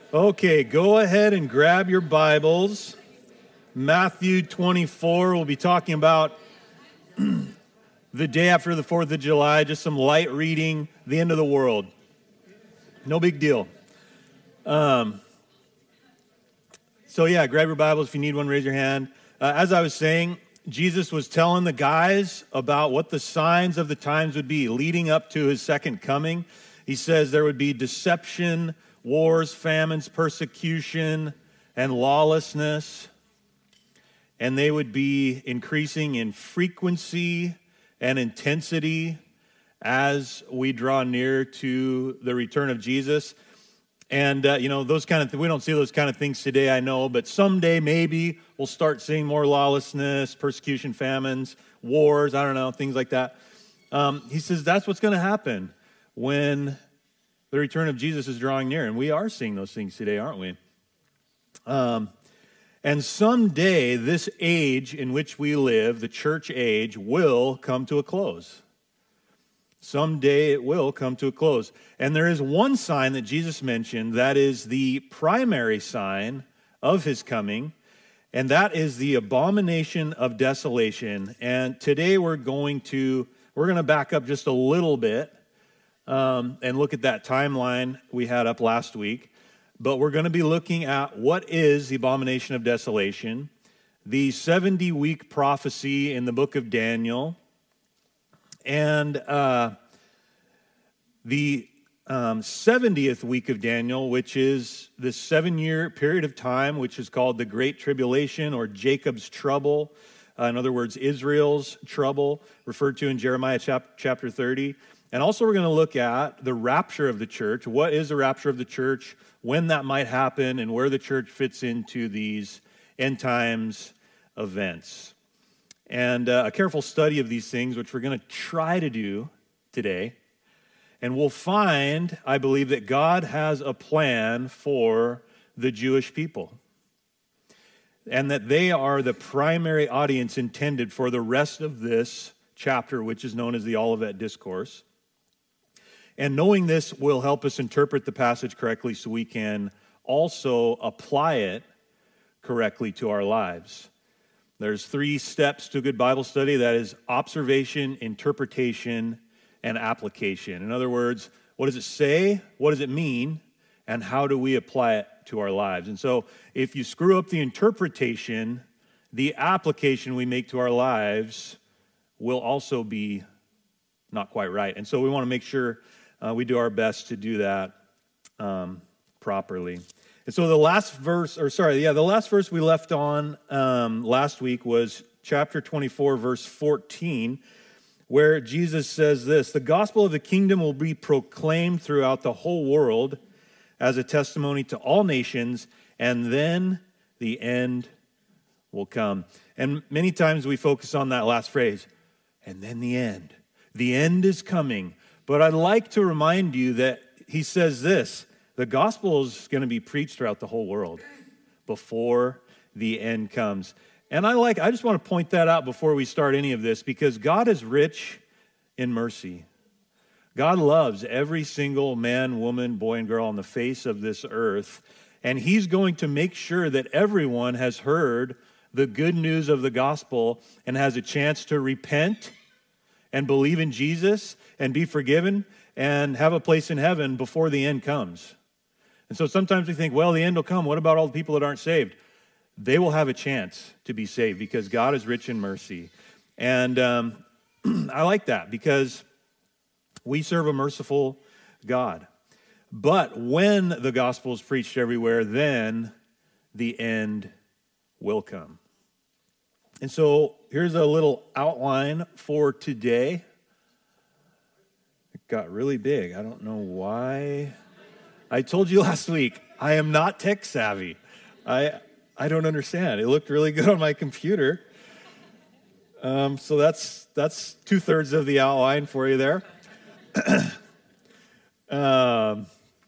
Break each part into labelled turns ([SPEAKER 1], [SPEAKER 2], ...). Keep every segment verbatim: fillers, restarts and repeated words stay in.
[SPEAKER 1] Okay, go ahead and grab your Bibles. Matthew twenty-four, we'll be talking about the day after the fourth of July, just some light reading, the end of the world. No big deal. Um, so yeah, grab your Bibles. If you need one, raise your hand. Uh, as I was saying, Jesus was telling the guys about what the signs of the times would be leading up to his second coming. He says there would be deception, wars, famines, persecution, and lawlessness. And they would be increasing in frequency and intensity as we draw near to the return of Jesus. And, uh, you know, those kind of th- we don't see those kind of things today, I know, but someday maybe we'll start seeing more lawlessness, persecution, famines, wars, I don't know, things like that. Um, he says that's what's going to happen when the return of Jesus is drawing near. And we are seeing those things today, aren't we? Um, and someday this age in which we live, the church age, will come to a close. Someday it will come to a close. And there is one sign that Jesus mentioned that is the primary sign of his coming, and that is the abomination of desolation. And today we're going to we're going to back up just a little bit um, and look at that timeline we had up last week. But we're going to be looking at what is the abomination of desolation, the seventy-week prophecy in the book of Daniel, and uh, the um, seventieth week of Daniel, which is this seven-year period of time, which is called the Great Tribulation or Jacob's trouble. Uh, in other words, Israel's trouble, referred to in Jeremiah chap- chapter thirty. And also we're going to look at the rapture of the church. What is the rapture of the church, when that might happen, and where the church fits into these end times events. And uh, a careful study of these things, which we're going to try to do today. And we'll find, I believe, that God has a plan for the Jewish people. And that they are the primary audience intended for the rest of this chapter, which is known as the Olivet Discourse. And knowing this will help us interpret the passage correctly so we can also apply it correctly to our lives. There's three steps to a good Bible study. That is observation, interpretation, and application. In other words, what does it say? What does it mean? And how do we apply it to our lives? And so if you screw up the interpretation, the application we make to our lives will also be not quite right. And so we want to make sure uh, we do our best to do that um, properly. And so the last verse, or sorry, yeah, the last verse we left on um, last week was chapter twenty-four, verse fourteen, where Jesus says this: the gospel of the kingdom will be proclaimed throughout the whole world as a testimony to all nations, and then the end will come. And many times we focus on that last phrase, and then the end. The end is coming. But I'd like to remind you that he says this: the gospel is going to be preached throughout the whole world before the end comes. And I like, I just want to point that out before we start any of this, because God is rich in mercy. God loves every single man, woman, boy, and girl on the face of this earth. And he's going to make sure that everyone has heard the good news of the gospel and has a chance to repent and believe in Jesus and be forgiven and have a place in heaven before the end comes. And so sometimes we think, well, the end will come. What about all the people that aren't saved? They will have a chance to be saved because God is rich in mercy. And um, I like that because we serve a merciful God. But when the gospel is preached everywhere, then the end will come. And so here's a little outline for today. It got really big. I don't know why. I told you last week, I am not tech savvy. I I don't understand. It looked really good on my computer. Um, so that's that's two-thirds of the outline for you there. um,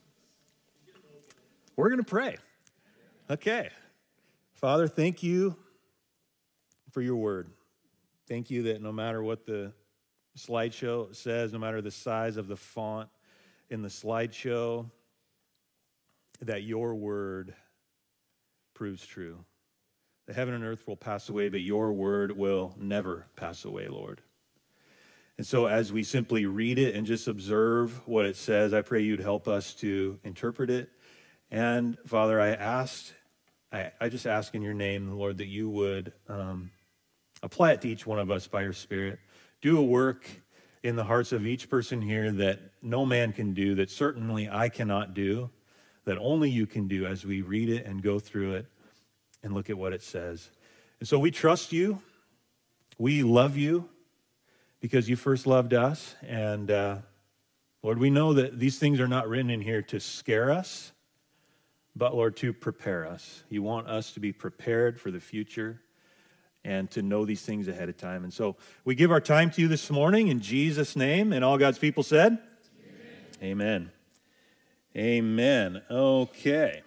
[SPEAKER 1] we're going to pray. Okay. Father, thank you for your word. Thank you that no matter what the slideshow says, no matter the size of the font in the slideshow, that your word proves true. The heaven and earth will pass away, but your word will never pass away, Lord. And so as we simply read it and just observe what it says, I pray you'd help us to interpret it. And Father, I asked, I, I just ask in your name, Lord, that you would um, apply it to each one of us by your Spirit. Do a work in the hearts of each person here that no man can do, that certainly I cannot do, that only you can do as we read it and go through it and look at what it says. And so we trust you. We love you because you first loved us. And uh, Lord, we know that these things are not written in here to scare us, but Lord, to prepare us. You want us to be prepared for the future and to know these things ahead of time. And so we give our time to you this morning in Jesus' name. And all God's people said, Amen. Amen. Amen. Okay.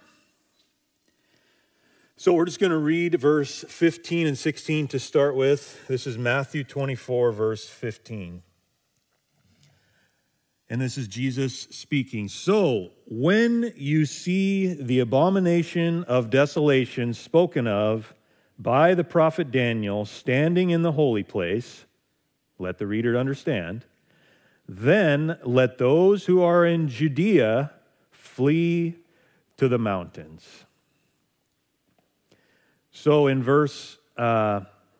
[SPEAKER 1] So we're just going to read verse fifteen and sixteen to start with. This is Matthew twenty-four, verse fifteen. And this is Jesus speaking. So when you see the abomination of desolation spoken of by the prophet Daniel standing in the holy place, let the reader understand, then let those who are in Judea flee to the mountains. So in verse uh,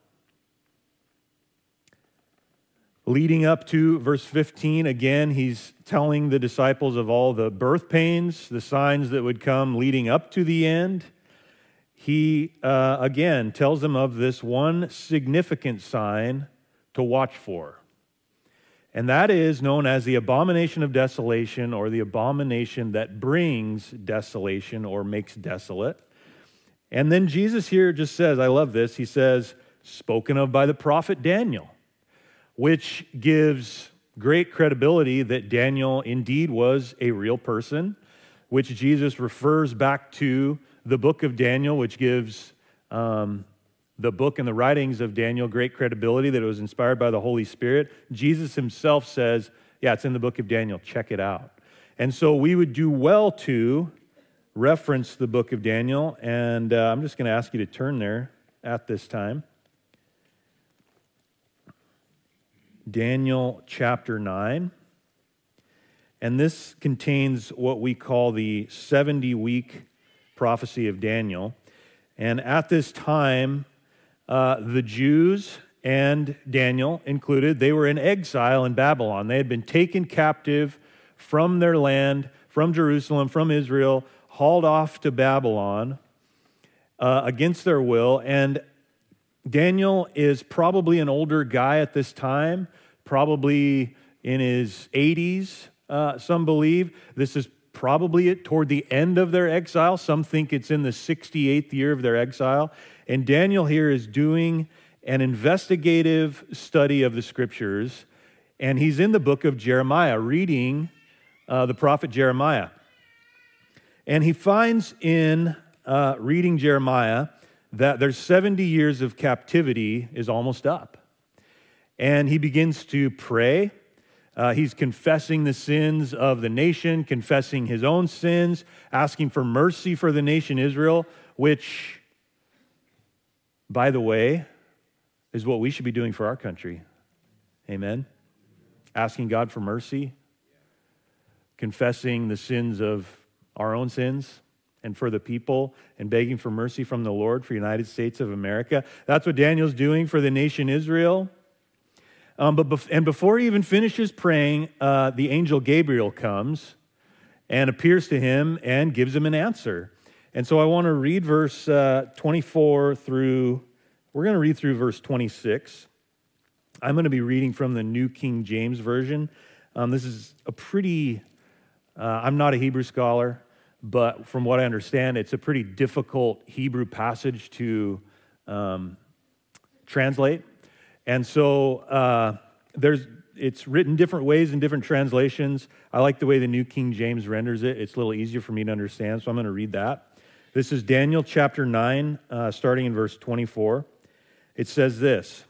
[SPEAKER 1] leading up to verse fifteen, again, he's telling the disciples of all the birth pains, the signs that would come leading up to the end. He, uh, again, tells them of this one significant sign to watch for. And that is known as the abomination of desolation, or the abomination that brings desolation or makes desolate. And then Jesus here just says, I love this, he says, spoken of by the prophet Daniel, which gives great credibility that Daniel indeed was a real person, which Jesus refers back to the book of Daniel, which gives um, the book and the writings of Daniel great credibility, that it was inspired by the Holy Spirit. Jesus himself says, yeah, it's in the book of Daniel, check it out. And so we would do well to reference the book of Daniel, and uh, I'm just going to ask you to turn there at this time. Daniel chapter nine. And this contains what we call the seventy-week prophecy of Daniel. And at this time, uh, the Jews and Daniel included, they were in exile in Babylon. They had been taken captive from their land, from Jerusalem, from Israel, hauled off to Babylon uh, against their will. And Daniel is probably an older guy at this time, probably in his eighties, uh, some believe. This is probably toward the end of their exile. Some think it's in the sixty-eighth year of their exile. And Daniel here is doing an investigative study of the scriptures, and he's in the book of Jeremiah, reading uh, the prophet Jeremiah. And he finds in uh, reading Jeremiah that there's seventy years of captivity is almost up. And he begins to pray. Uh, he's confessing the sins of the nation, confessing his own sins, asking for mercy for the nation Israel, which, by the way, is what we should be doing for our country. Amen? Asking God for mercy, confessing the sins of our own sins, and for the people, and begging for mercy from the Lord for the United States of America. That's what Daniel's doing for the nation Israel. Um, but bef- and before he even finishes praying, uh, the angel Gabriel comes and appears to him and gives him an answer. And so I want to read verse uh, twenty-four through, we're going to read through verse twenty-six. I'm going to be reading from the New King James Version. Um, this is a pretty, uh, I'm not a Hebrew scholar, but from what I understand, it's a pretty difficult Hebrew passage to um, translate. And so uh, there's it's written different ways in different translations. I like the way the New King James renders it. It's a little easier for me to understand, so I'm going to read that. This is Daniel chapter nine, uh, starting in verse twenty-four. It says this: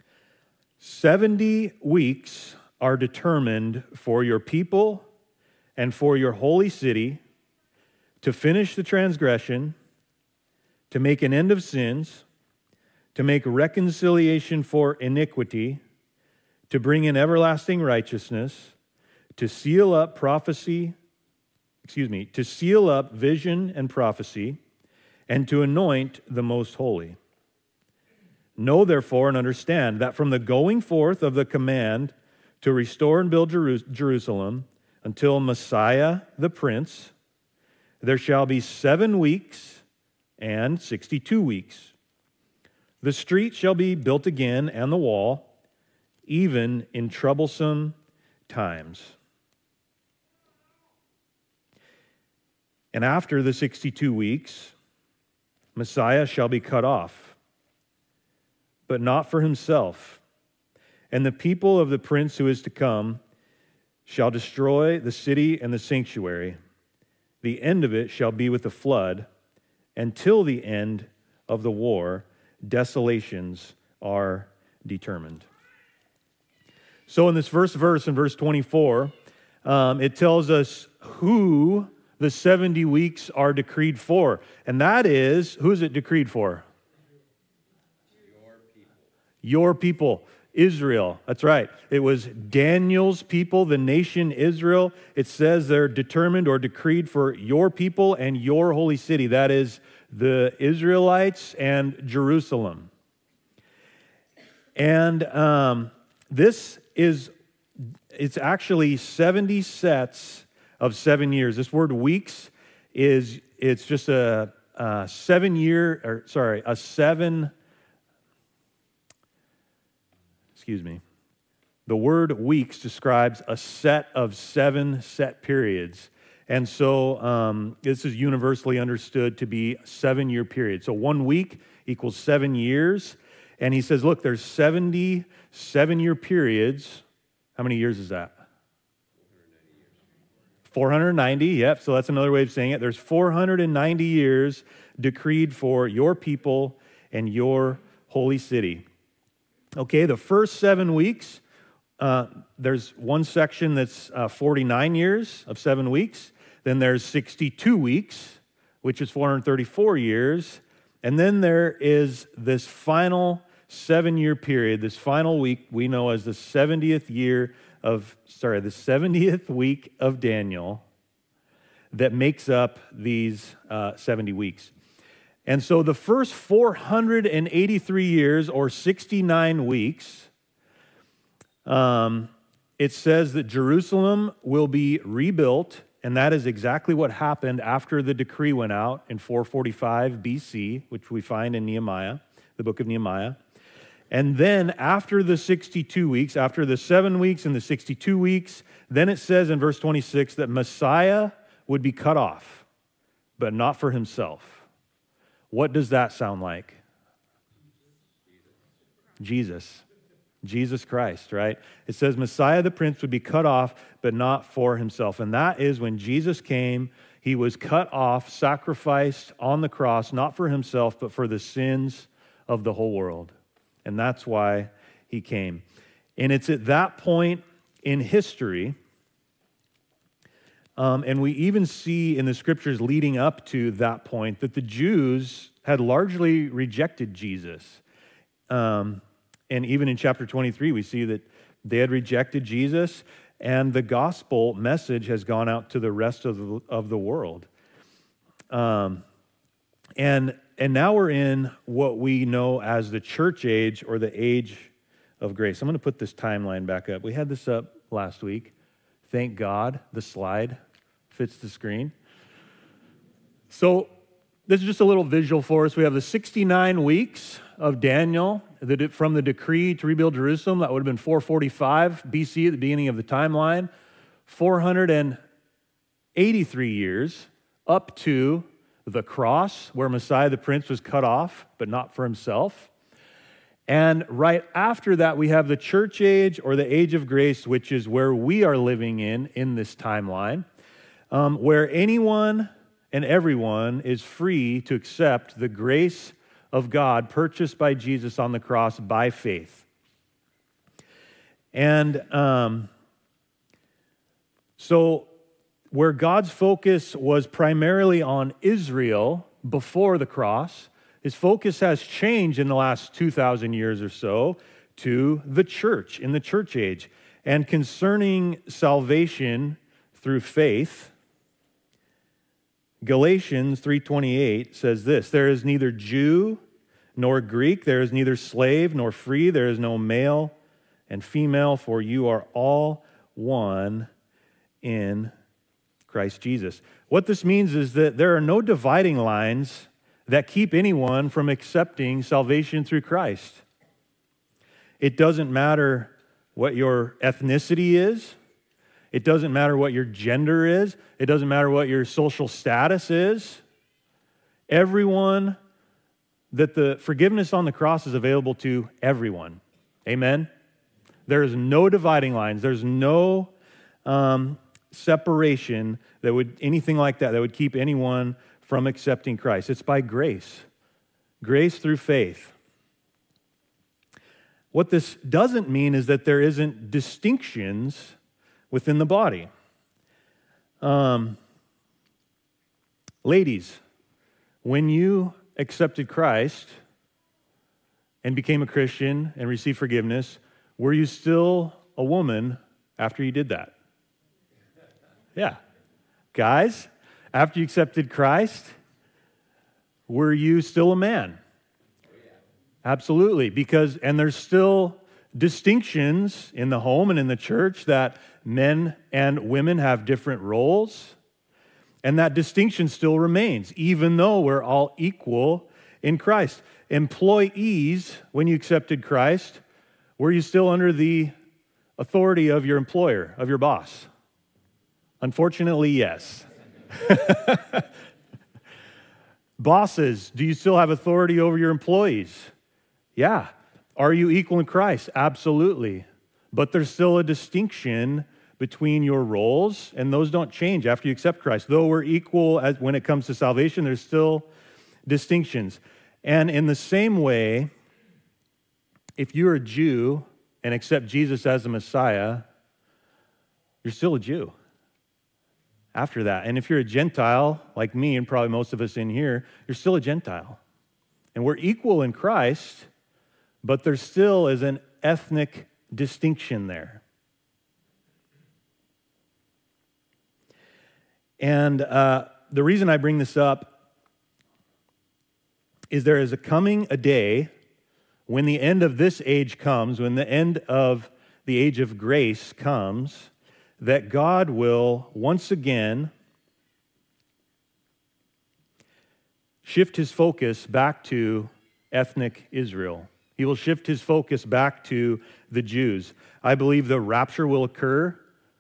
[SPEAKER 1] seventy weeks are determined for your people and for your holy city, to finish the transgression, to make an end of sins, to make reconciliation for iniquity, to bring in everlasting righteousness, to seal up prophecy, excuse me, to seal up vision and prophecy, and to anoint the most holy. Know therefore and understand that from the going forth of the command to restore and build Jeru- Jerusalem until Messiah the Prince, there shall be seven weeks and sixty-two weeks. The street shall be built again, and the wall, even in troublesome times. And after the sixty-two weeks, Messiah shall be cut off, but not for himself. And the people of the prince who is to come shall destroy the city and the sanctuary. The end of it shall be with the flood. Until the end of the war, desolations are determined. So in this first verse, in verse twenty-four, um, it tells us who the seventy weeks are decreed for. And that is, who is it decreed for?
[SPEAKER 2] Your people.
[SPEAKER 1] Your people, Israel. That's right. It was Daniel's people, the nation Israel. It says they're determined or decreed for your people and your holy city. That is the Israelites and Jerusalem. And um, this is, it's actually seventy sets of seven years. This word weeks is, it's just a, a seven year, or sorry, a seven, excuse me. The word weeks describes a set of seven set periods. And so um, this is universally understood to be a seven-year period. So one week equals seven years. And he says, look, there's seventy seven-year periods. How many years is that? four hundred ninety, yep, so that's another way of saying it. There's four hundred ninety years decreed for your people and your holy city. Okay, the first seven weeks, uh, there's one section that's uh, forty-nine years of seven weeks. Then there's sixty-two weeks, which is four hundred thirty-four years. And then there is this final seven-year period, this final week we know as the seventieth year of, sorry, the seventieth week of Daniel that makes up these uh, seventy weeks. And so the first four hundred eighty-three years, or sixty-nine weeks, um, it says that Jerusalem will be rebuilt, and that is exactly what happened after the decree went out in four forty-five B C, which we find in Nehemiah, the book of Nehemiah. And then after the sixty-two weeks, after the seven weeks and the sixty-two weeks, then it says in verse twenty-six that Messiah would be cut off, but not for himself. What does that sound like? Jesus. Jesus Christ, right? It says Messiah the Prince would be cut off, but not for himself. And that is when Jesus came, he was cut off, sacrificed on the cross, not for himself, but for the sins of the whole world. And that's why he came. And it's at that point in history, um, and we even see in the scriptures leading up to that point, that the Jews had largely rejected Jesus. Um, and even in chapter twenty-three, we see that they had rejected Jesus, and the gospel message has gone out to the rest of the, of the world. Um, and And now we're in what we know as the church age, or the age of grace. I'm going to put this timeline back up. We had this up last week. Thank God the slide fits the screen. So this is just a little visual for us. We have the sixty-nine weeks of Daniel from the decree to rebuild Jerusalem. That would have been four forty-five B C at the beginning of the timeline. four hundred eighty-three years up to the cross, where Messiah the Prince was cut off, but not for himself. And right after that, we have the church age, or the age of grace, which is where we are living in, in this timeline, um, where anyone and everyone is free to accept the grace of God purchased by Jesus on the cross by faith. And um, so where God's focus was primarily on Israel before the cross, his focus has changed in the last two thousand years or so to the church, in the church age. And concerning salvation through faith, Galatians three twenty-eight says this, there is neither Jew nor Greek, there is neither slave nor free, there is no male and female, for you are all one in Christ Jesus. What this means is that there are no dividing lines that keep anyone from accepting salvation through Christ. It doesn't matter what your ethnicity is. It doesn't matter what your gender is. It doesn't matter what your social status is. Everyone, that the forgiveness on the cross is available to everyone. Amen? There is no dividing lines. There's no um, separation that would, anything like that, that would keep anyone from accepting Christ. It's by grace. Grace through faith. What this doesn't mean is that there isn't distinctions within the body. Um, ladies, when you accepted Christ and became a Christian and received forgiveness, were you still a woman after you did that? Yeah. Guys, after you accepted Christ, were you still a man? Absolutely, because, and there's still distinctions in the home and in the church that men and women have different roles, and that distinction still remains, even though we're all equal in Christ. Employees, when you accepted Christ, were you still under the authority of your employer, of your boss? Unfortunately, yes. Bosses, do you still have authority over your employees? Yeah. Are you equal in Christ? Absolutely. But there's still a distinction between your roles, and those don't change after you accept Christ. Though we're equal as when it comes to salvation, there's still distinctions. And in the same way, if you're a Jew and accept Jesus as the Messiah, you're still a Jew after that. And if you're a Gentile, like me and probably most of us in here, you're still a Gentile. And we're equal in Christ, but there still is an ethnic distinction there. And uh, the reason I bring this up is there is a coming a day when the end of this age comes, when the end of the age of grace comes, that God will once again shift his focus back to ethnic Israel. He will shift his focus back to the Jews. I believe the rapture will occur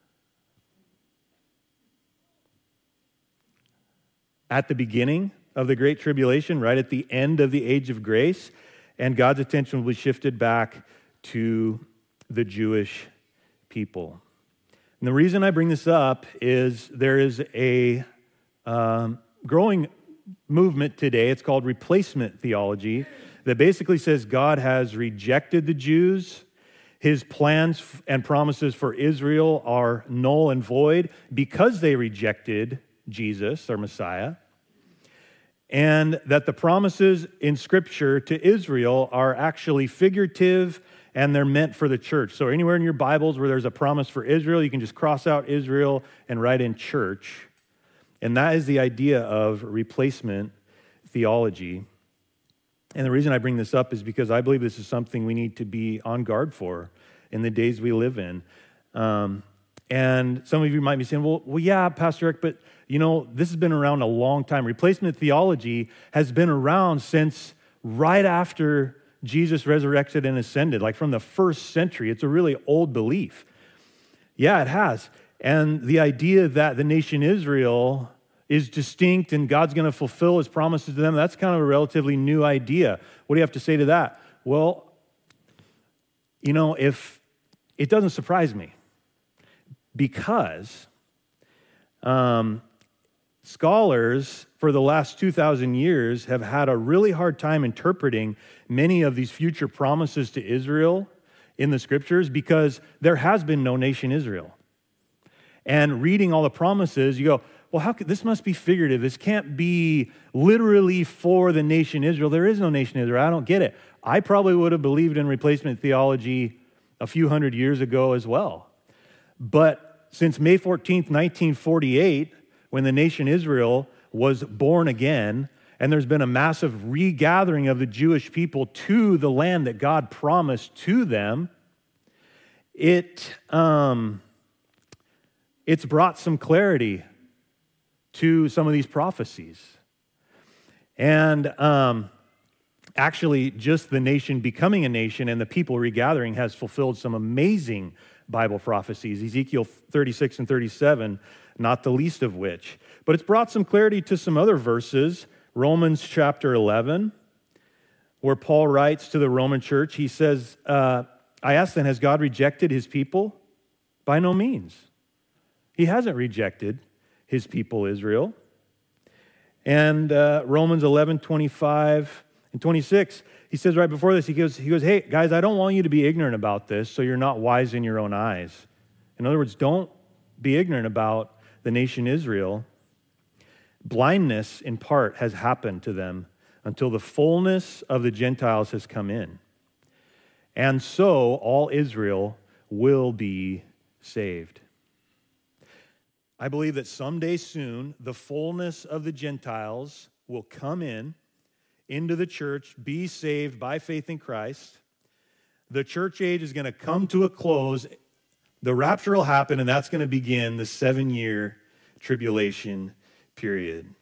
[SPEAKER 1] at the beginning of the Great Tribulation, right at the end of the age of grace, and God's attention will be shifted back to the Jewish people. And the reason I bring this up is there is a um, growing movement today. It's called replacement theology, that basically says God has rejected the Jews. His plans and promises for Israel are null and void because they rejected Jesus, their Messiah. And that the promises in Scripture to Israel are actually figurative and they're meant for the church. So anywhere in your Bibles where there's a promise for Israel, you can just cross out Israel and write in church. And that is the idea of replacement theology. And the reason I bring this up is because I believe this is something we need to be on guard for in the days we live in. Um, and some of you might be saying, well, well, yeah, Pastor Eric, but you know, this has been around a long time. Replacement theology has been around since right after Jesus resurrected and ascended, like from the first century. It's a really old belief. Yeah, it has. And the idea that the nation Israel is distinct and God's going to fulfill his promises to them, that's kind of a relatively new idea. What do you have to say to that? Well, you know, if it doesn't surprise me because um, scholars for the last two thousand years have had a really hard time interpreting many of these future promises to Israel in the Scriptures because there has been no nation Israel. And reading all the promises, you go, well, how could, this must be figurative. This can't be literally for the nation Israel. There is no nation Israel. I don't get it. I probably would have believed in replacement theology a few hundred years ago as well. But since May fourteenth, nineteen forty-eight, when the nation Israel was born again, and there's been a massive regathering of the Jewish people to the land that God promised to them, it um, it's brought some clarity to some of these prophecies. And um, actually, just the nation becoming a nation and the people regathering has fulfilled some amazing Bible prophecies, Ezekiel thirty-six and thirty-seven, not the least of which. But it's brought some clarity to some other verses. Romans chapter eleven, where Paul writes to the Roman church, he says, uh, I ask then, has God rejected his people? By no means. He hasn't rejected his people, Israel. And uh, Romans eleven, twenty-five and twenty-six, he says right before this, he goes, he goes, hey, guys, I don't want you to be ignorant about this so you're not wise in your own eyes. In other words, don't be ignorant about the nation Israel. Blindness, in part, has happened to them until the fullness of the Gentiles has come in. And so all Israel will be saved. I believe that someday soon, the fullness of the Gentiles will come in, into the church, be saved by faith in Christ. The church age is going to come to a close. The rapture will happen, and that's going to begin the seven-year tribulation period.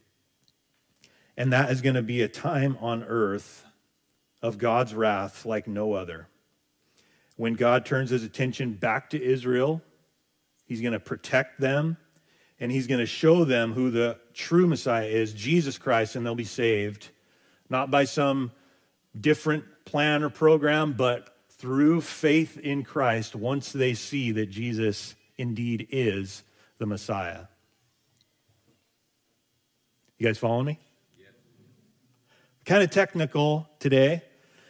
[SPEAKER 1] And that is going to be a time on earth of God's wrath like no other. When God turns his attention back to Israel, he's going to protect them, and he's going to show them who the true Messiah is, Jesus Christ, and they'll be saved, not by some different plan or program, but through faith in Christ once they see that Jesus indeed is the Messiah. You guys following me? Yes. Kind of technical today.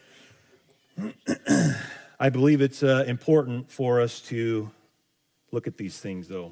[SPEAKER 1] I believe it's uh, important for us to look at these things, though.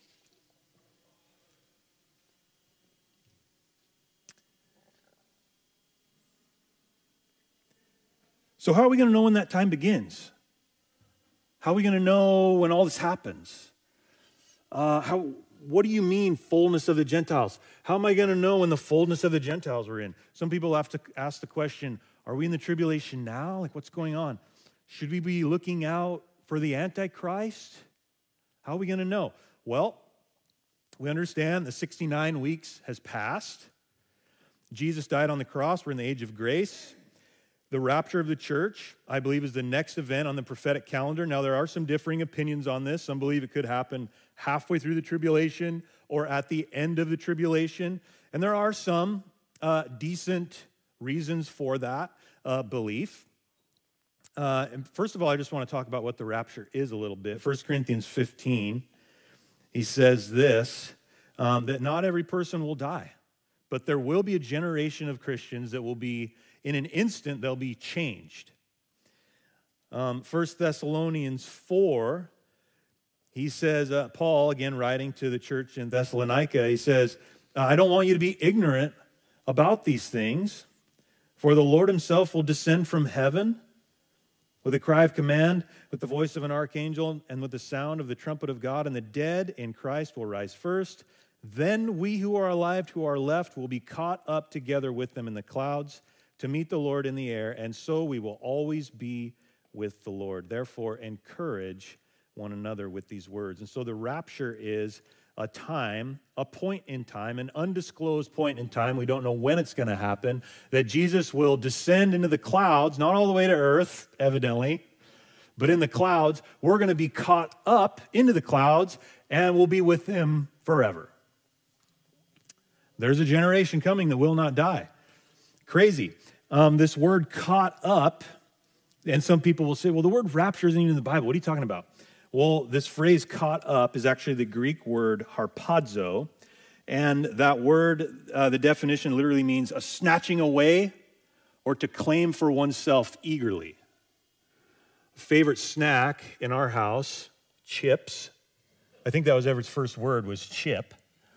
[SPEAKER 1] So how are we going to know when that time begins? How are we going to know when all this happens? Uh, how? What do you mean, fullness of the Gentiles? How am I going to know when the fullness of the Gentiles are in? Some people have to ask the question, are we in the tribulation now? Like, what's going on? Should we be looking out for the Antichrist? How are we going to know? Well, we understand the sixty-nine weeks has passed. Jesus died on the cross. We're in the age of grace. The rapture of the church, I believe, is the next event on the prophetic calendar. Now, there are some differing opinions on this. Some believe it could happen halfway through the tribulation or at the end of the tribulation. And there are some uh, decent reasons for that uh, belief. Uh, and first of all, I just want to talk about what the rapture is a little bit. First Corinthians fifteen, he says this, um, that not every person will die, but there will be a generation of Christians that will be, in an instant, they'll be changed. Um, First Thessalonians four, he says, uh, Paul, again writing to the church in Thessalonica, he says, I don't want you to be ignorant about these things, for the Lord himself will descend from heaven with a cry of command, with the voice of an archangel, and with the sound of the trumpet of God, and the dead in Christ will rise first. Then we who are alive, who are left, will be caught up together with them in the clouds to meet the Lord in the air, and so we will always be with the Lord. Therefore, encourage one another with these words. And so the rapture is a time, a point in time, an undisclosed point in time, we don't know when it's going to happen, that Jesus will descend into the clouds, not all the way to earth, evidently, but in the clouds. We're going to be caught up into the clouds, and we'll be with him forever. There's a generation coming that will not die. Crazy. Um, this word caught up, and some people will say, well, the word rapture isn't even in the Bible. What are you talking about? Well, this phrase caught up is actually the Greek word harpazo, and that word, uh, the definition literally means a snatching away or to claim for oneself eagerly. Favorite snack in our house, chips. I think that was Everett's first word was chip.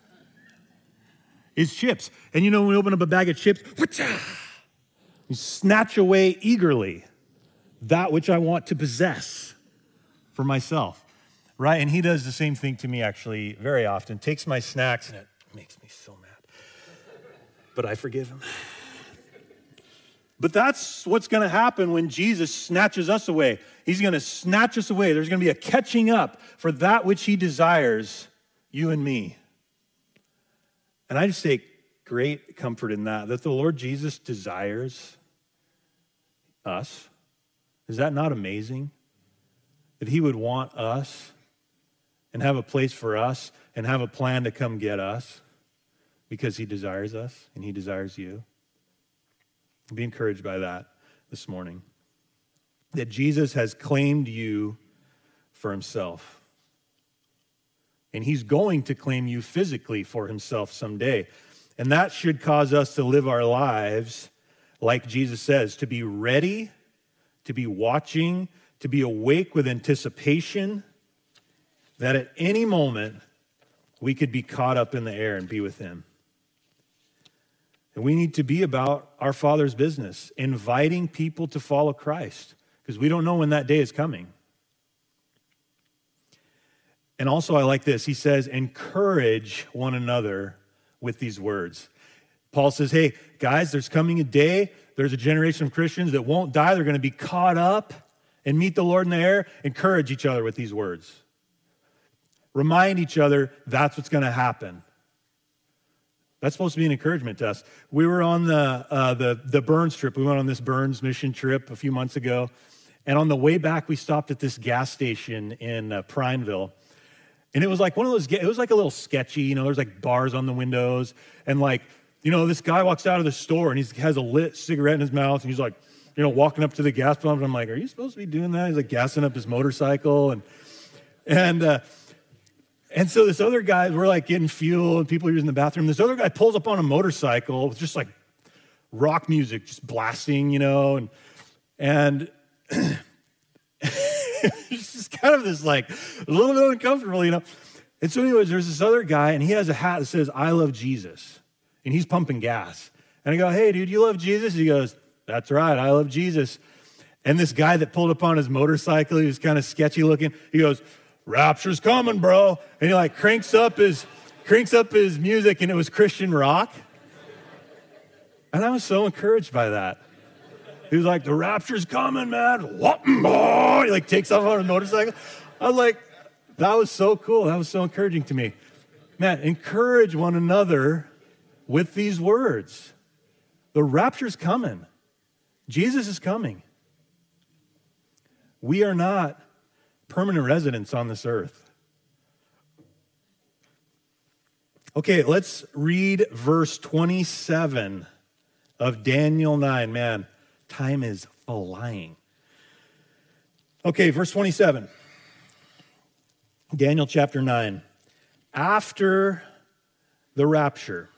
[SPEAKER 1] Is chips. And you know, when we open up a bag of chips, you snatch away eagerly that which I want to possess for myself, right? And he does the same thing to me, actually, very often. Takes my snacks, and it makes me so mad. But I forgive him. But that's what's going to happen when Jesus snatches us away. He's going to snatch us away. There's going to be a catching up for that which he desires, you and me. And I just take great comfort in that, that the Lord Jesus desires us. Is that not amazing? That he would want us and have a place for us and have a plan to come get us because he desires us and he desires you. Be encouraged by that this morning. That Jesus has claimed you for himself. And he's going to claim you physically for himself someday. And that should cause us to live our lives, like Jesus says, to be ready, to be watching, to be awake with anticipation, that at any moment we could be caught up in the air and be with him. And we need to be about our Father's business, inviting people to follow Christ, because we don't know when that day is coming. And also, I like this. He says, encourage one another with these words. Paul says, hey, guys, there's coming a day. There's a generation of Christians that won't die. They're going to be caught up and meet the Lord in the air. Encourage each other with these words. Remind each other that's what's going to happen. That's supposed to be an encouragement to us. We were on the, uh, the, the Burns trip. We went on this Burns mission trip a few months ago. And on the way back, we stopped at this gas station in uh, Prineville. And it was like one of those, it was like a little sketchy, you know, there's like bars on the windows. And like, you know, this guy walks out of the store and he has a lit cigarette in his mouth. And he's like, you know, walking up to the gas pump. And I'm like, are you supposed to be doing that? He's like gassing up his motorcycle. And, and, uh, and so this other guy, we're like getting fuel and people are using the bathroom. This other guy pulls up on a motorcycle with just like rock music, just blasting, you know, and, and it's just kind of this like a little bit uncomfortable, you know. And so anyways, there's this other guy and he has a hat that says, I love Jesus. And he's pumping gas. And I go, hey, dude, you love Jesus? He goes, that's right, I love Jesus. And this guy that pulled up on his motorcycle, he was kind of sketchy looking. He goes, rapture's coming, bro. And he like cranks up his cranks up his music, and it was Christian rock. And I was so encouraged by that. He was like, the rapture's coming, man. What? He like takes off on a motorcycle. I was like, that was so cool. That was so encouraging to me. Man, encourage one another with these words. The rapture's coming. Jesus is coming. We are not permanent residents on this earth. Okay, let's read verse twenty-seven of Daniel nine. Man, time is flying. Okay, verse twenty-seven. Daniel chapter nine. After the rapture,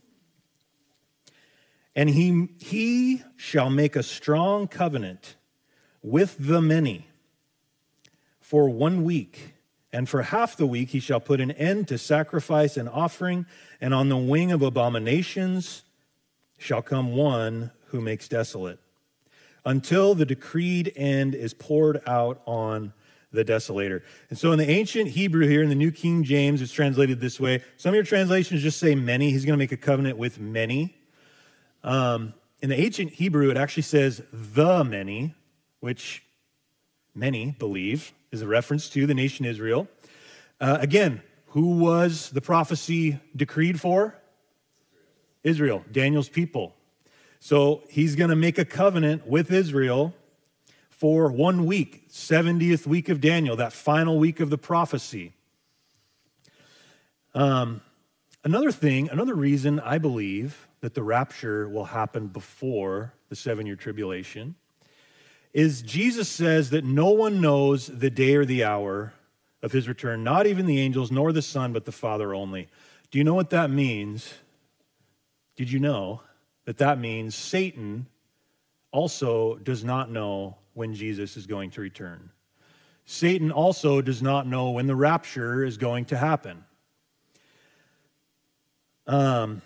[SPEAKER 1] and he, he shall make a strong covenant with the many for one week, and for half the week he shall put an end to sacrifice and offering, and on the wing of abominations shall come one who makes desolate, until the decreed end is poured out on the desolator. And so in the ancient Hebrew here, in the New King James, it's translated this way. Some of your translations just say many. He's going to make a covenant with many. Um, in the ancient Hebrew, it actually says the many, which many believe is a reference to the nation Israel. Uh, again, who was the prophecy decreed for? Israel, Daniel's people. So he's going to make a covenant with Israel for one week, seventieth week of Daniel, that final week of the prophecy. Um, another thing, another reason I believe that the rapture will happen before the seven-year tribulation is Jesus says that no one knows the day or the hour of his return, not even the angels, nor the Son, but the Father only. Do you know what that means? Did you know that that means Satan also does not know when Jesus is going to return? Satan also does not know when the rapture is going to happen. Um,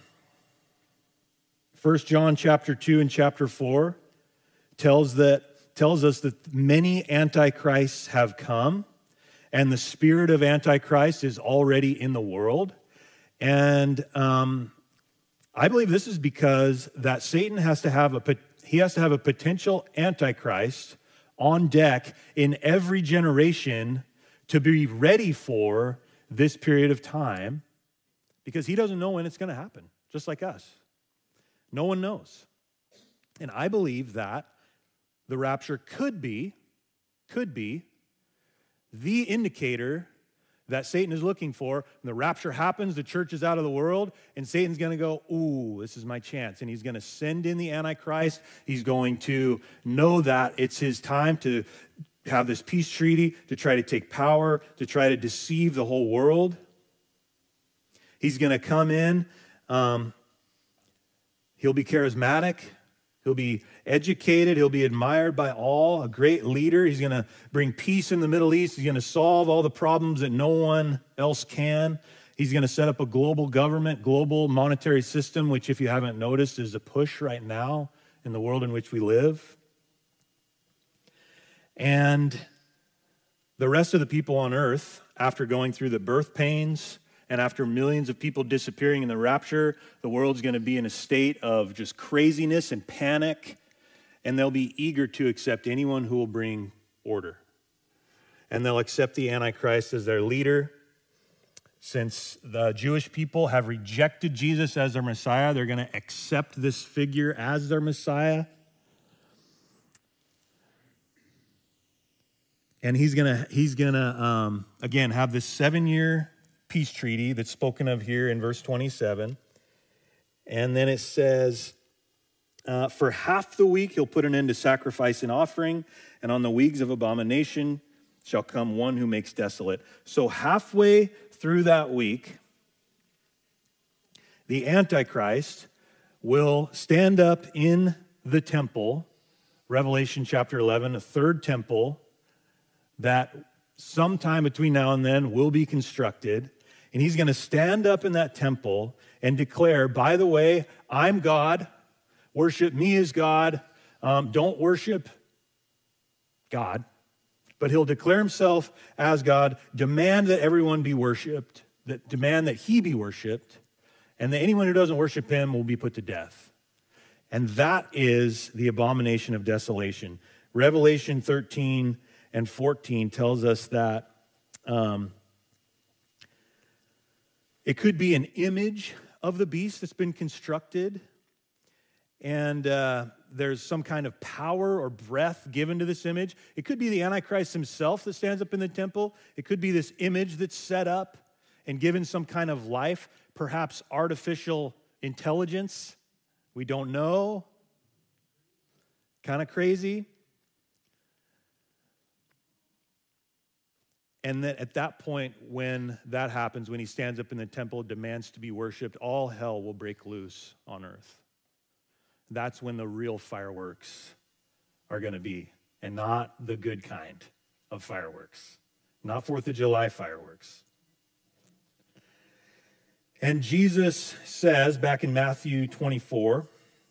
[SPEAKER 1] First John chapter two and chapter four tells that tells us that many antichrists have come, and the spirit of antichrist is already in the world. And um, I believe this is because that Satan has to have a he has to have a potential antichrist on deck in every generation to be ready for this period of time, because he doesn't know when it's going to happen, just like us. No one knows. And I believe that the rapture could be, could be the indicator that Satan is looking for. When the rapture happens, the church is out of the world, and Satan's going to go, ooh, this is my chance. And he's going to send in the Antichrist. He's going to know that it's his time to have this peace treaty, to try to take power, to try to deceive the whole world. He's going to come in. Um, he'll be charismatic. He'll be educated. He'll be admired by all, a great leader. He's going to bring peace in the Middle East. He's going to solve all the problems that no one else can. He's going to set up a global government, global monetary system, which, if you haven't noticed, is a push right now in the world in which we live. And the rest of the people on earth, after going through the birth pains, and after millions of people disappearing in the rapture, the world's going to be in a state of just craziness and panic, and they'll be eager to accept anyone who will bring order. And they'll accept the Antichrist as their leader. Since the Jewish people have rejected Jesus as their Messiah, they're going to accept this figure as their Messiah. And he's going to, he's going to um, again, have this seven-year peace treaty that's spoken of here in verse twenty-seven. And then it says, uh, for half the week he'll put an end to sacrifice and offering, and on the weeks of abomination shall come one who makes desolate. So halfway through that week, the Antichrist will stand up in the temple, Revelation chapter eleven, a third temple that sometime between now and then will be constructed. And he's going to stand up in that temple and declare, by the way, I'm God. Worship me as God. Um, don't worship God. But he'll declare himself as God, demand that everyone be worshiped, that demand that he be worshiped, and that anyone who doesn't worship him will be put to death. And that is the abomination of desolation. Revelation thirteen and fourteen tells us that um, it could be an image of the beast that's been constructed, and uh, there's some kind of power or breath given to this image. It could be the Antichrist himself that stands up in the temple. It could be this image that's set up and given some kind of life, perhaps artificial intelligence. We don't know. Kind of crazy. And then at that point, when that happens, when he stands up in the temple, demands to be worshiped, all hell will break loose on earth. That's when the real fireworks are going to be, and not the good kind of fireworks. Not Fourth of July fireworks. And Jesus says, back in Matthew twenty-four,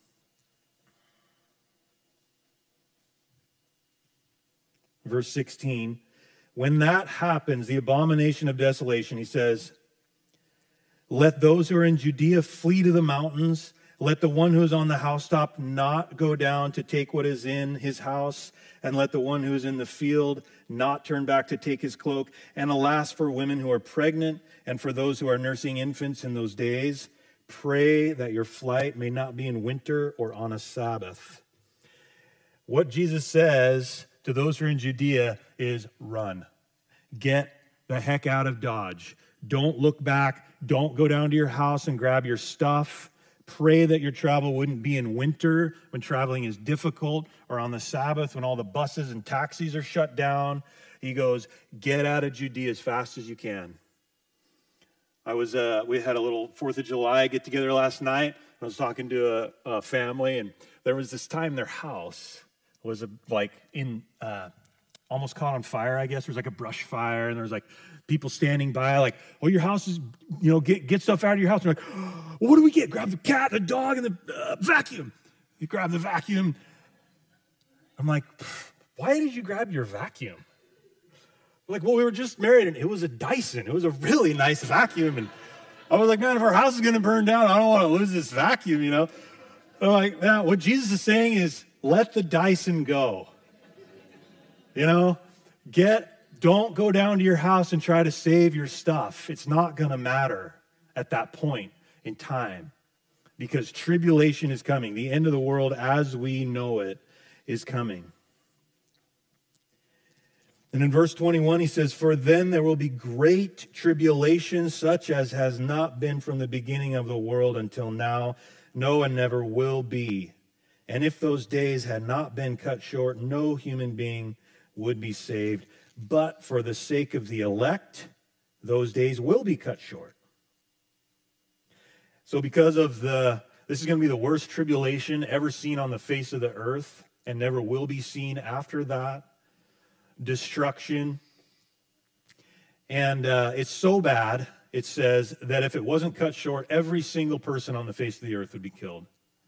[SPEAKER 1] verse sixteen, when that happens, the abomination of desolation, he says, let those who are in Judea flee to the mountains. Let the one who is on the housetop not go down to take what is in his house. And let the one who is in the field not turn back to take his cloak. And alas, for women who are pregnant and for those who are nursing infants in those days, pray that your flight may not be in winter or on a Sabbath. What Jesus says to those who are in Judea is run. Get the heck out of Dodge. Don't look back. Don't go down to your house and grab your stuff. Pray that your travel wouldn't be in winter when traveling is difficult, or on the Sabbath when all the buses and taxis are shut down. He goes, get out of Judea as fast as you can. I was, uh, we had a little Fourth of July get together last night. I was talking to a, a family, and there was this time their house was a, like in uh, almost caught on fire, I guess. There was like a brush fire, and there was like people standing by, like, oh, your house is, you know, get, get stuff out of your house. And they're like, oh, what do we get? Grab the cat, the dog, and the uh, vacuum. You grab the vacuum. I'm like, why did you grab your vacuum? Like, well, we were just married, and it was a Dyson. It was a really nice vacuum. And I was like, man, if our house is going to burn down, I don't want to lose this vacuum, you know? I'm like, now, what Jesus is saying is, let the Dyson go. You know? Get, don't go down to your house and try to save your stuff. It's not going to matter at that point in time, because tribulation is coming. The end of the world as we know it is coming. And in verse twenty-one, he says, for then there will be great tribulation, such as has not been from the beginning of the world until now, no, and never will be. And if those days had not been cut short, no human being would be saved. But for the sake of the elect, those days will be cut short. So because of the, this is going to be the worst tribulation ever seen on the face of the earth, and never will be seen after that. Destruction. And uh, it's so bad, it says, that if it wasn't cut short, every single person on the face of the earth would be killed.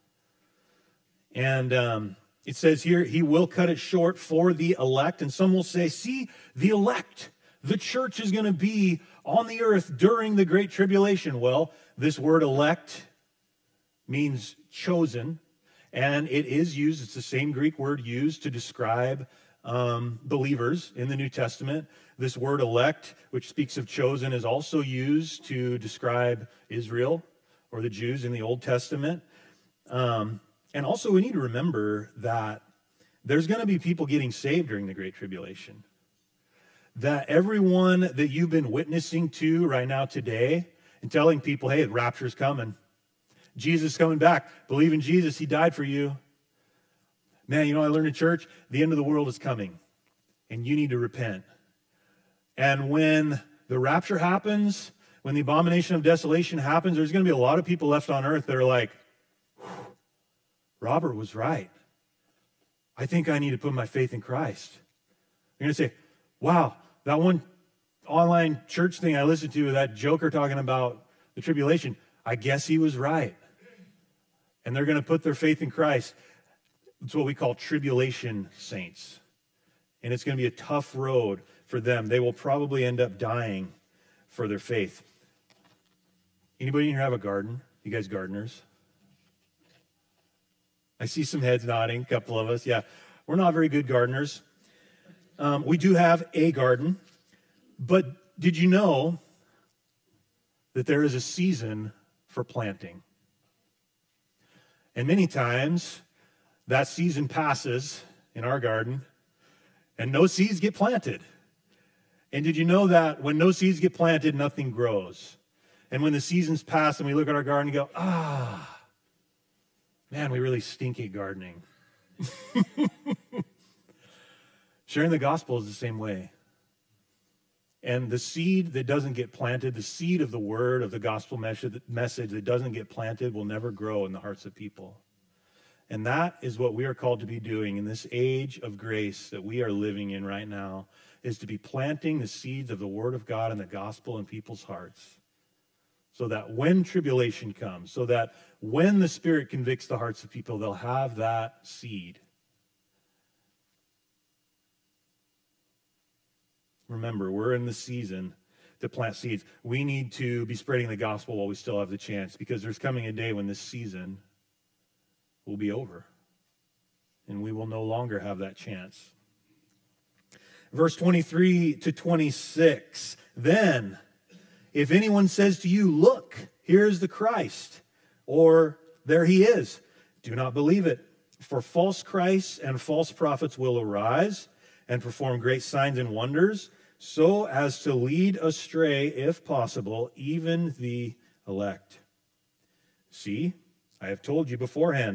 [SPEAKER 1] And um, it says here, he will cut it short for the elect. And some will say, see, the elect, the church is going to be on the earth during the Great Tribulation. Well, this word elect means chosen, and it is used, it's the same Greek word used to describe Um, believers in the New Testament. This word elect, which speaks of chosen, is also used to describe Israel or the Jews in the Old Testament. Um, and also we need to remember that there's going to be people getting saved during the Great Tribulation. That everyone that you've been witnessing to right now today and telling people, hey, the rapture's coming. Jesus is coming back. Believe in Jesus. He died for you. Man, you know, I learned in church, the end of the world is coming, and you need to repent. And when the rapture happens, when the abomination of desolation happens, there's going to be a lot of people left on earth that are like, Robert was right. I think I need to put my faith in Christ. You're going to say, wow, that one online church thing I listened to, that joker talking about the tribulation, I guess he was right. And they're going to put their faith in Christ. It's what we call tribulation saints. And it's going to be a tough road for them. They will probably end up dying for their faith. Anybody in here have a garden? You guys gardeners? I see some heads nodding, a couple of us. Yeah, we're not very good gardeners. Um, we do have a garden. But did you know that there is a season for planting? And many times, that season passes in our garden, and no seeds get planted. And did you know that when no seeds get planted, nothing grows? And when the seasons pass and we look at our garden and go, ah, man, we really stink at gardening. Sharing the gospel is the same way. And the seed that doesn't get planted, the seed of the word of the gospel message that doesn't get planted will never grow in the hearts of people. And that is what we are called to be doing in this age of grace that we are living in right now, is to be planting the seeds of the Word of God and the gospel in people's hearts. So that when tribulation comes, so that when the Spirit convicts the hearts of people, they'll have that seed. Remember, we're in the season to plant seeds. We need to be spreading the gospel while we still have the chance, because there's coming a day when this season will be over, and we will no longer have that chance. Verse twenty-three to twenty-six, then, if anyone says to you, look, here is the Christ, or there he is, do not believe it. For false Christs and false prophets will arise and perform great signs and wonders, so as to lead astray, if possible, even the elect. See, I have told you beforehand.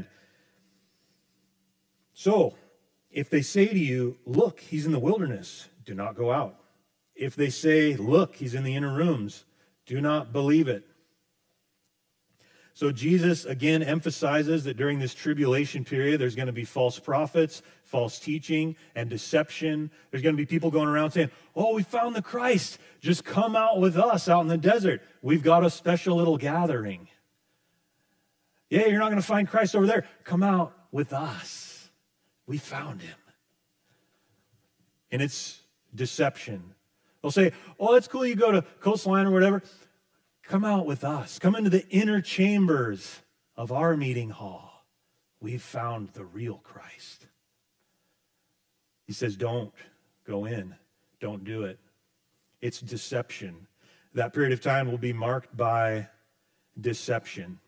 [SPEAKER 1] So, if they say to you, look, he's in the wilderness, do not go out. If they say, look, he's in the inner rooms, do not believe it. So Jesus, again, emphasizes that during this tribulation period, there's going to be false prophets, false teaching, and deception. There's going to be people going around saying, oh, we found the Christ. Just come out with us out in the desert. We've got a special little gathering. Yeah, you're not going to find Christ over there. Come out with us. We found him. And it's deception. They'll say, oh, that's cool. You go to Coastline or whatever. Come out with us. Come into the inner chambers of our meeting hall. We've found the real Christ. He says, don't go in. Don't do it. It's deception. That period of time will be marked by deception.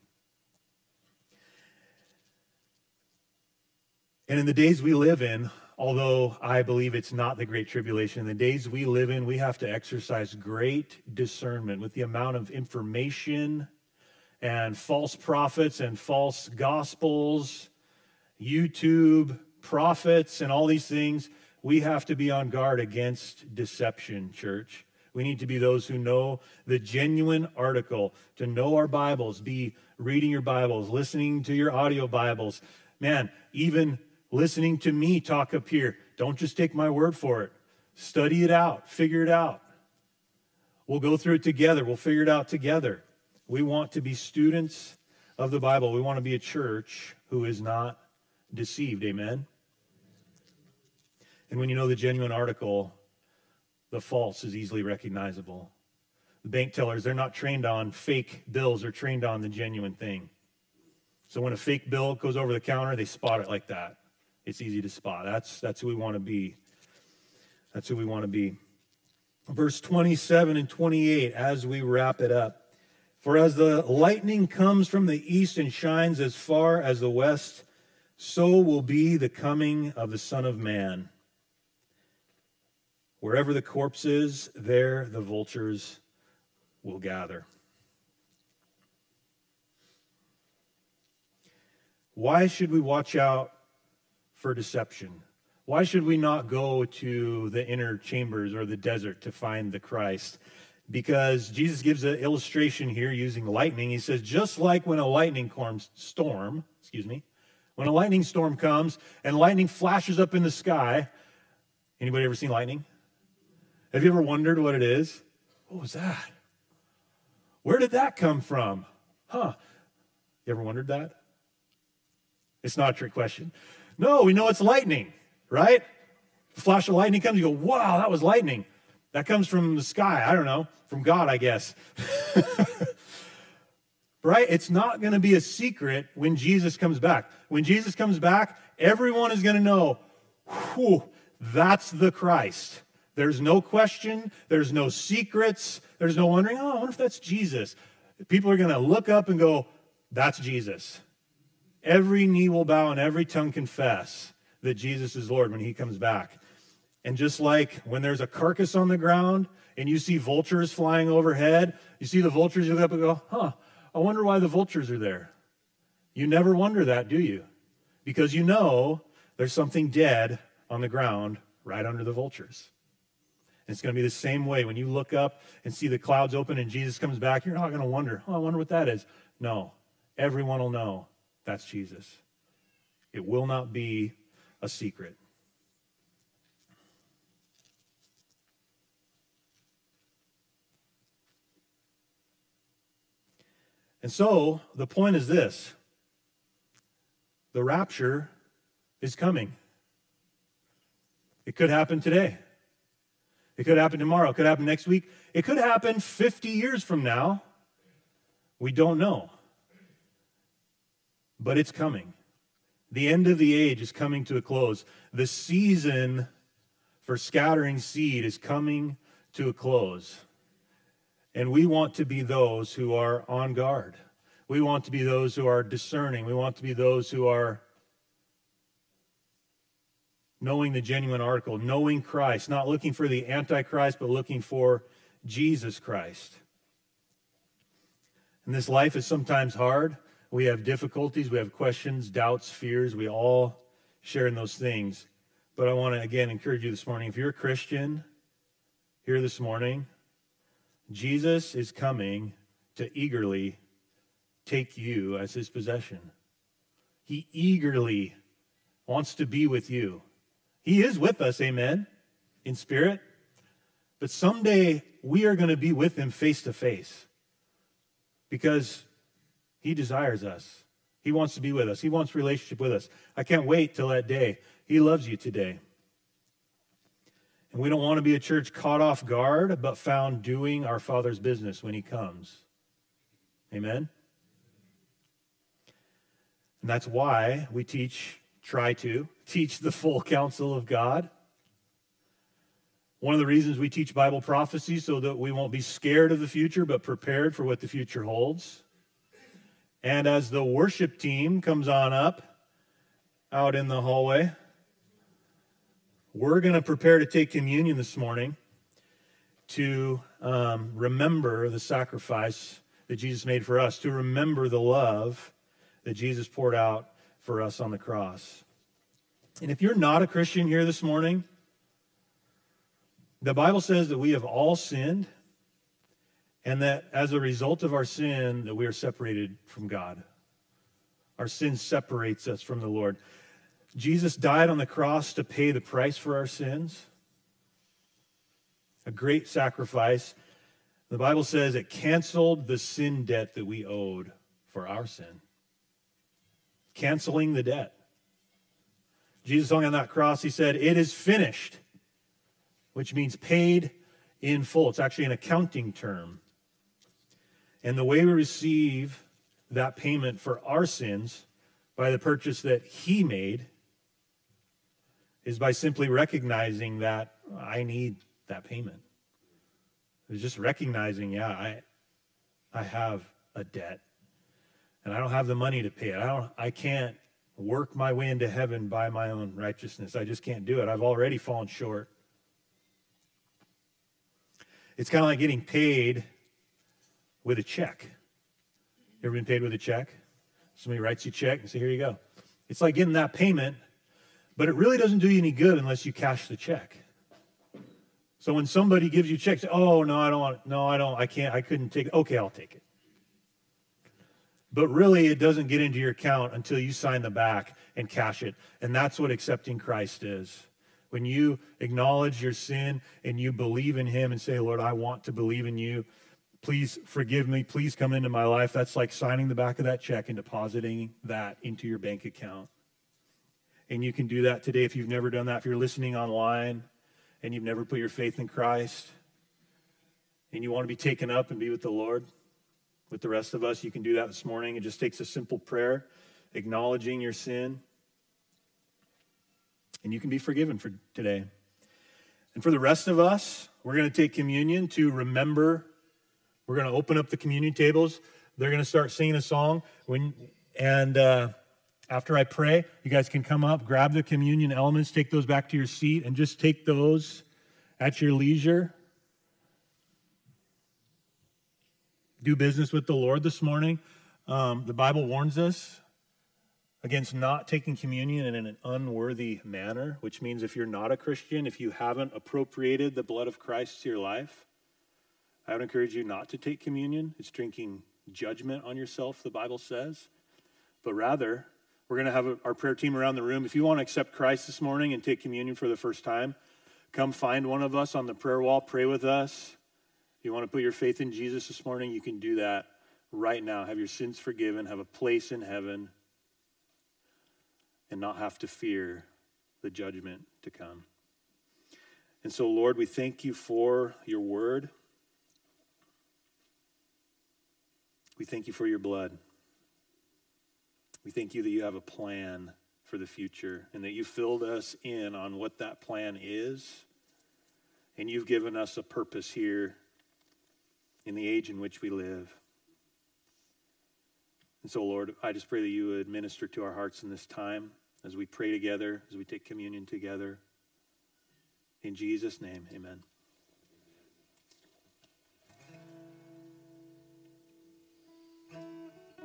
[SPEAKER 1] And in the days we live in, although I believe it's not the Great Tribulation, in the days we live in, we have to exercise great discernment with the amount of information and false prophets and false gospels, YouTube prophets, and all these things. We have to be on guard against deception, church. We need to be those who know the genuine article, to know our Bibles, be reading your Bibles, listening to your audio Bibles. Man, even listening to me talk up here. Don't just take my word for it. Study it out. Figure it out. We'll go through it together. We'll figure it out together. We want to be students of the Bible. We want to be a church who is not deceived. Amen? And when you know the genuine article, the false is easily recognizable. The bank tellers, they're not trained on fake bills. They're trained on the genuine thing. So when a fake bill goes over the counter, they spot it like that. It's easy to spot. That's, that's who we want to be. That's who we want to be. Verse twenty-seven and twenty-eight, as we wrap it up. For as the lightning comes from the east and shines as far as the west, so will be the coming of the Son of Man. Wherever the corpse is, there the vultures will gather. Why should we watch out for deception? Why should we not go to the inner chambers or the desert to find the Christ? Because Jesus gives an illustration here using lightning. He says, just like when a lightning storm, excuse me, when a lightning storm comes and lightning flashes up in the sky. Anybody ever seen lightning? Have you ever wondered what it is? What was that? Where did that come from? Huh? You ever wondered that? It's not a trick question. No, we know it's lightning, right? A flash of lightning comes, you go, wow, that was lightning. That comes from the sky. I don't know, from God, I guess. Right? It's not going to be a secret when Jesus comes back. When Jesus comes back, everyone is going to know, whew, that's the Christ. There's no question. There's no secrets. There's no wondering, oh, I wonder if that's Jesus. People are going to look up and go, that's Jesus. Every knee will bow and every tongue confess that Jesus is Lord when he comes back. And just like when there's a carcass on the ground and you see vultures flying overhead, you see the vultures, you look up and go, huh, I wonder why the vultures are there. You never wonder that, do you? Because you know there's something dead on the ground right under the vultures. And it's going to be the same way. When you look up and see the clouds open and Jesus comes back, you're not going to wonder, oh, I wonder what that is. No, everyone will know that's Jesus. It will not be a secret. And so the point is this: the rapture is coming. It could happen today. It could happen tomorrow. It could happen next week. It could happen fifty years from now. We don't know. But it's coming. The end of the age is coming to a close. The season for scattering seed is coming to a close. And we want to be those who are on guard. We want to be those who are discerning. We want to be those who are knowing the genuine article, knowing Christ, not looking for the Antichrist, but looking for Jesus Christ. And this life is sometimes hard. We have difficulties, we have questions, doubts, fears. We all share in those things. But I want to, again, encourage you this morning. If you're a Christian here this morning, Jesus is coming to eagerly take you as his possession. He eagerly wants to be with you. He is with us, amen, in spirit. But someday we are going to be with him face to face because he desires us. He wants to be with us. He wants relationship with us. I can't wait till that day. He loves you today. And we don't want to be a church caught off guard, but found doing our Father's business when he comes. Amen? And that's why we teach, try to, teach the full counsel of God. One of the reasons we teach Bible prophecy so that we won't be scared of the future, but prepared for what the future holds. And as the worship team comes on up out in the hallway, we're going to prepare to take communion this morning to um, remember the sacrifice that Jesus made for us, to remember the love that Jesus poured out for us on the cross. And if you're not a Christian here this morning, the Bible says that we have all sinned, and that as a result of our sin, that we are separated from God. Our sin separates us from the Lord. Jesus died on the cross to pay the price for our sins. A great sacrifice. The Bible says it canceled the sin debt that we owed for our sin. Canceling the debt. Jesus hung on that cross, he said, "It is finished," which means paid in full. It's actually an accounting term. And the way we receive that payment for our sins by the purchase that he made is by simply recognizing that I need that payment. It's just recognizing, yeah, I I have a debt and I don't have the money to pay it. I don't I can't work my way into heaven by my own righteousness. I just can't do it. I've already fallen short. It's kind of like getting paid with a check. You ever been paid with a check? Somebody writes you a check and say, "Here you go." It's like getting that payment, but it really doesn't do you any good unless you cash the check. So when somebody gives you checks, "Oh, no, I don't want it. No, I don't. I can't. I couldn't take it." "Okay, I'll take it." But really, it doesn't get into your account until you sign the back and cash it. And that's what accepting Christ is. When you acknowledge your sin and you believe in him and say, "Lord, I want to believe in you. Please forgive me. Please come into my life." That's like signing the back of that check and depositing that into your bank account. And you can do that today if you've never done that. If you're listening online and you've never put your faith in Christ and you want to be taken up and be with the Lord, with the rest of us, you can do that this morning. It just takes a simple prayer, acknowledging your sin, and you can be forgiven for today. And for the rest of us, we're going to take communion to remember. We're going to open up the communion tables. They're going to start singing a song. When and uh, after I pray, you guys can come up, grab the communion elements, take those back to your seat, and just take those at your leisure. Do business with the Lord this morning. Um, the Bible warns us against not taking communion in an unworthy manner, which means if you're not a Christian, if you haven't appropriated the blood of Christ to your life, I would encourage you not to take communion. It's drinking judgment on yourself, the Bible says. But rather, we're going to have a, our prayer team around the room. If you want to accept Christ this morning and take communion for the first time, come find one of us on the prayer wall, pray with us. If you want to put your faith in Jesus this morning, you can do that right now. Have your sins forgiven, have a place in heaven, and not have to fear the judgment to come. And so, Lord, we thank you for your word. We thank you for your blood. We thank you that you have a plan for the future and that you filled us in on what that plan is. And you've given us a purpose here in the age in which we live. And so, Lord, I just pray that you would minister to our hearts in this time as we pray together, as we take communion together. In Jesus' name, amen.